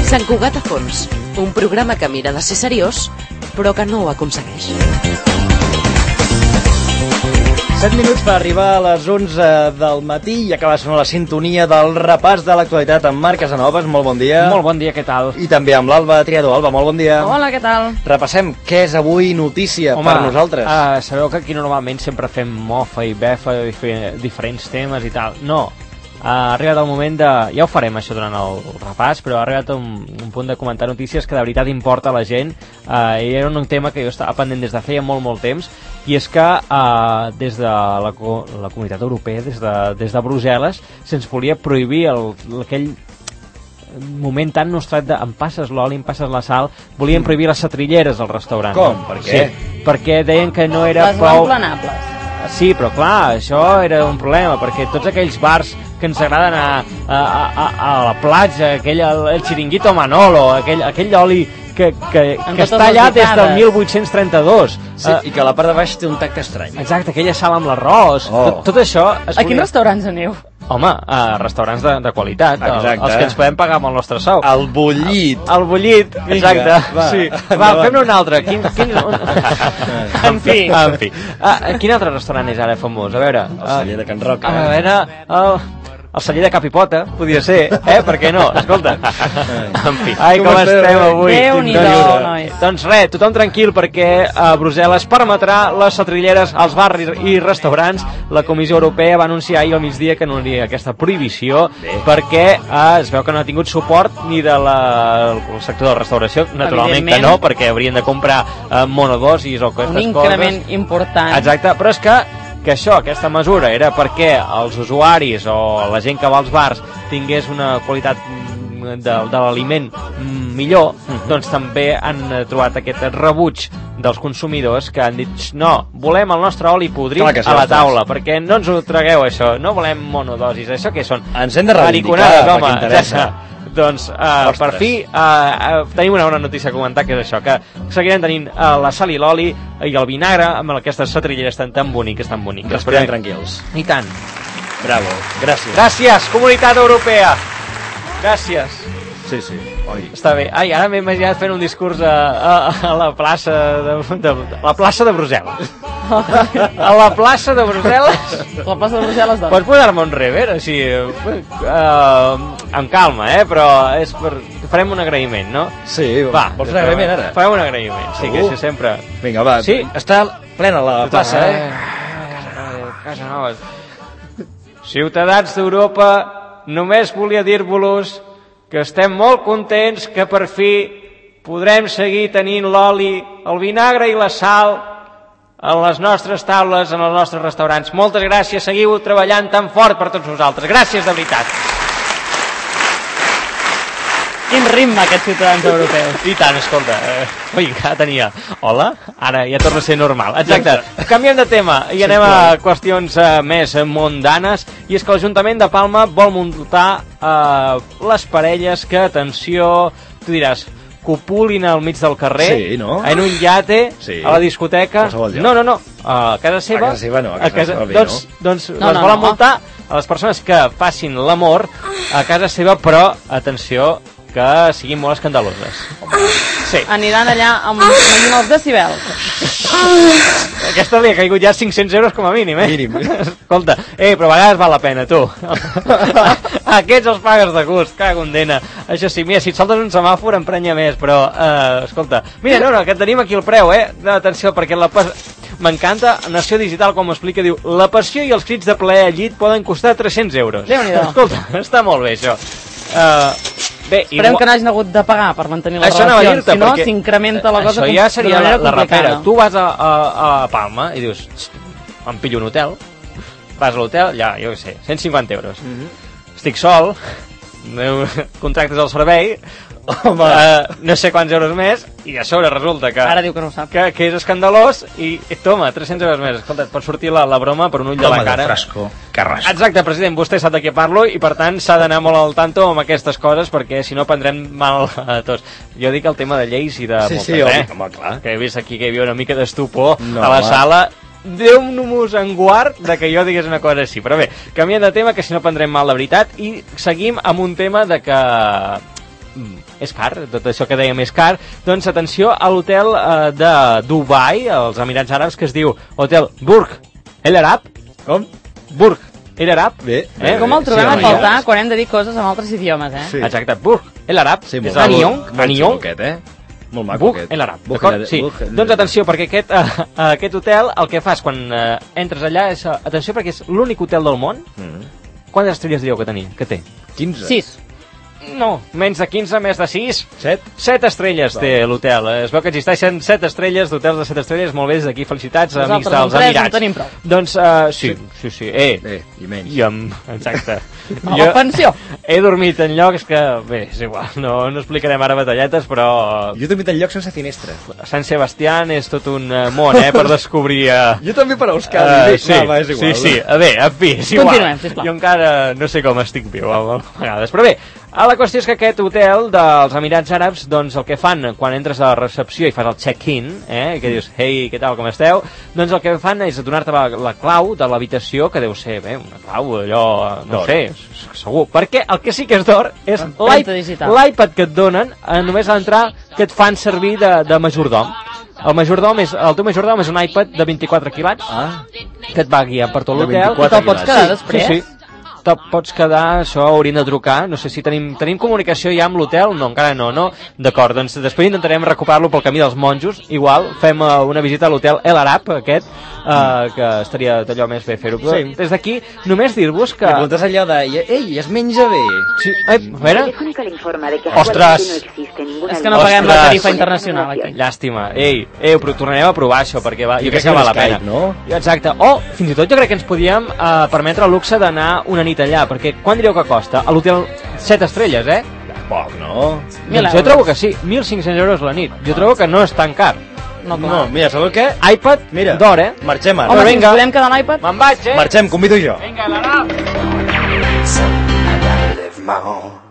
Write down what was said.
Sant Cugat a fons, un programa que mira de ser seriós, però que no ho aconsegueix. 7 minuts per arribar a les 11 del matí i acaba de sonar la sintonia del repàs de l'actualitat amb Marc Casanovas. Molt bon dia. Molt bon dia, què tal? I també amb l'Alba Triador. Alba, molt bon dia. Hola, què tal? Repassem què és avui notícia per nosaltres. Sabeu que aquí normalment sempre fem mofa i befa de diferents temes i tal. No, ha arribat el moment de... Ja ho farem això durant el repàs, però ha arribat un punt de comentar notícies que de veritat importa a la gent. I era un tema que jo estava pendent des de feia molt temps, i és que des de la Comunitat Europea, des de Brussel·les, se'ns volia prohibir aquell moment tan nostrat de em passes l'oli, em passes la sal, volien prohibir les setrilleres als restaurants. Com? Per què? Sí, perquè deien que no era prou... Les planables. Sí, però clar, això era un problema, perquè tots aquells bars que ens agraden a la platja, el Chiringuito Manolo, aquell oli que està allà des del 1832. Sí, i que a la part de baix té un tacte estrany. Exacte, aquella sal amb l'arròs, tot això... A quins restaurants aneu? Home, a restaurants de qualitat, els que ens podem pagar amb el nostre sou. El bullit. El bullit, exacte. Sí. Va, fem-ne un altre. En fi. Quin altre restaurant és ara famós? A veure... El celler de Can Roca. A veure... El celler de Capipota, podia ser, per què no? Escolta. En fi. Ai, com estem avui. Déu-n'hi-do, nois. Doncs res, tothom tranquil, perquè a Brussel·les permetrà les setrilleres als bars i restaurants. La Comissió Europea va anunciar ahir al migdia que no hi hauria aquesta prohibició, perquè es veu que no ha tingut suport ni del sector de la restauració, naturalment que no, perquè haurien de comprar monodosis o aquestes coses. Un increment important. Exacte, però és que aquesta mesura era perquè els usuaris o la gent que va als bars tingués una qualitat de l'aliment millor, doncs també han trobat aquest rebuig dels consumidors que han dit no, volem el nostre oli podrit a la taula, perquè no ens ho tragueu això, no volem monodosis, això què són? Ens hem de reivindicar, perquè interessa. Doncs, per fi, tenim una bona notícia a comentar, que és això, que seguirem tenint la sal i l'oli i el vinagre amb aquestes setrilleres tan boniques, tan boniques. Respirem tranquils. I tant. Bravo, gràcies. Gràcies, Comunitat Europea. Gràcies. Sí. Oi. Està bé. Ai, ara m'he imaginat fent un discurs a la plaça la plaça de Brussel·les. A la plaça de Brussel·les? La plaça de Brussel·les, doncs. Pots posar-me un rever, així, amb calma, però és per... Farem un agraïment, no? Sí, va. Vols un agraïment ara? Farem un agraïment, sí, que això sempre... Vinga, va. Sí? Està plena la plaça, Casa Nova. Ciutadans d'Europa, només volia dir-vos que estem molt contents que per fi podrem seguir tenint l'oli, el vinagre i la sal a les nostres taules, en els nostres restaurants. Moltes gràcies, seguiu treballant tan fort per tots vosaltres. Gràcies, de veritat. Quin ritme, aquests ciutadans europeus. I tant, escolta, ui, encara tenia hola, ara ja torna a ser normal. Exacte, canviem de tema i anem a qüestions més mundanes, i és que l'Ajuntament de Palma vol muntar les parelles que, atenció, tu diràs, copulin al mig del carrer, en un iate, a la discoteca. No, a casa seva. A casa seva no, a casa seva bé, no? Doncs les volen multar a les persones que facin l'amor a casa seva, però, atenció, que siguin molt escandaloses. Sí. Aniran allà amb els decibels. Aquesta li ha caigut ja 500 euros com a mínim, Mínim. Escolta, però a vegades val la pena, tu. Aquests els pagues de gust, que condena. Això sí, mira, si et saltes un semàfor emprenya més, però, escolta, mira, no, que tenim aquí el preu, Atenció, perquè m'encanta Nació Digital com ho explica, diu la passió i els crits de plaer al llit poden costar 300 euros. Déu-n'hi-do. Escolta, està molt bé, això. Bé, esperem que n'hagin hagut de pagar per mantenir les relacions, si no s'incrementa la cosa. Això ja seria la rapera. Tu vas a Palma i dius, em pillo un hotel, vas a l'hotel, ja, jo què sé, 150 euros. Estic sol, contractes el servei, no sé quants euros més, i a sobre resulta que... Ara diu que no ho sap. Que és escandalós, i toma, 300 euros més. Escolta, et pot sortir la broma per un ull de la cara. Toma de frasco, carrasco. Exacte, president, vostè sap de què parlo, i per tant s'ha d'anar molt al tanto amb aquestes coses, perquè si no prendrem mal a tots. Jo dic el tema de lleis i de moltes, home, clar. Que he vist aquí que hi havia una mica d'estupor a la sala. Déu-nos en guard de que jo digués una cosa així. Però bé, canviem de tema, que si no prendrem mal de veritat, i seguim amb un tema de que és car, tot això que dèiem és car. Doncs atenció a l'hotel de Dubai, als Emirats Àrabs, que es diu Hotel Burj El Arab. Com? Burj El Arab. Bé. Com el trobem a faltar quan hem de dir coses en altres idiomes, Sí. Exacte, Burj El Arab. Sí, és a Nyon. Molt maco, Burj El Arab, d'acord? Sí. Doncs atenció, perquè aquest hotel el que fas quan entres allà és... Atenció, perquè és l'únic hotel del món. Quantes estrelles dieu que té? 15. 6. No, menys de 15, més de 6. 7? 7 estrelles té l'hotel. Es veu que existeixen 7 estrelles, d'hotels de 7 estrelles. Molt bé, des d'aquí felicitats, amics dels Emirats. En tenim prou. Doncs, sí. I menys. Exacte. A la pensió. He dormit en llocs que... Bé, és igual, no explicarem ara batalletes, però... Jo he dormit en llocs sense finestra. Sant Sebastián és tot un món, per descobrir... Jo també per Euskadi. Sí, és igual. Sí. Bé, en fi, és igual. Continuem, sisplau. Jo encara no sé com estic viu a vegades. Però bé, la qüestió és que aquest hotel dels Emirats Àrabs, doncs el que fan quan entres a la recepció i fas el check-in, que dius, hey, què tal, com esteu? Doncs el que fan és donar-te la clau de l'habitació, que deu ser, una clau, allò, no sé, segur. Perquè el que sí que és d'or és l'iPad que et donen només a l'entrar, que et fan servir de majordom. El teu majordom és un iPad de 24 quilats que et va guiar per tot l'hotel. I te'l pots quedar després? Sí. Te pots quedar, això hauríem de trucar, no sé si tenim comunicació ja amb l'hotel, no, encara no, d'acord, doncs després intentarem recuperar-lo pel camí dels monjos, igual fem una visita a l'hotel El Arab, aquest, que estaria d'allò més bé fer-ho. Sí. Des d'aquí, només dir-vos que... Me preguntes allò de, ei, es menja bé? Sí, a veure... Ostres! És que no paguem la tarifa internacional aquí. Llàstima, però tornarem a provar això, perquè jo crec que val la pena. No? Exacte, o fins i tot jo crec que ens podíem permetre el luxe d'anar una nit allà, perquè quan diríeu que costa? A l'hotel 7 estrelles, Poc, no? Doncs jo trobo que sí, 1.500 euros la nit. Jo trobo que no és tan car. No, mira, sabeu què? iPad d'or, Marxem ara. Home, si ens podem quedar l'iPad? Me'n vaig, Marxem, convido jo. Vinga, l'Arab!